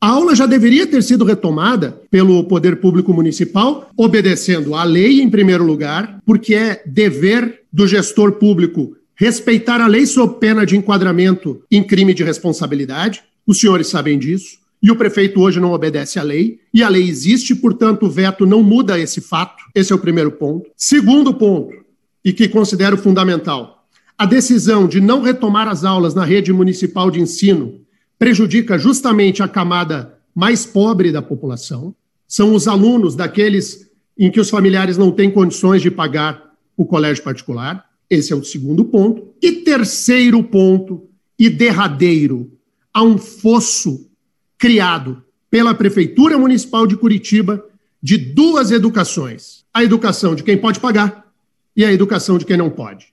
A aula já deveria ter sido retomada pelo Poder Público Municipal, obedecendo à lei em primeiro lugar, porque é dever do gestor público respeitar a lei sob pena de enquadramento em crime de responsabilidade. Os senhores sabem disso. E o prefeito hoje não obedece à lei. E a lei existe, portanto, o veto não muda esse fato. Esse é o primeiro ponto. Segundo ponto, e que considero fundamental, a decisão de não retomar as aulas na rede municipal de ensino prejudica justamente a camada mais pobre da população. São os alunos daqueles em que os familiares não têm condições de pagar o colégio particular. Esse é o segundo ponto. E terceiro ponto, e derradeiro, há um fosso criado pela Prefeitura Municipal de Curitiba de duas educações. A educação de quem pode pagar e a educação de quem não pode.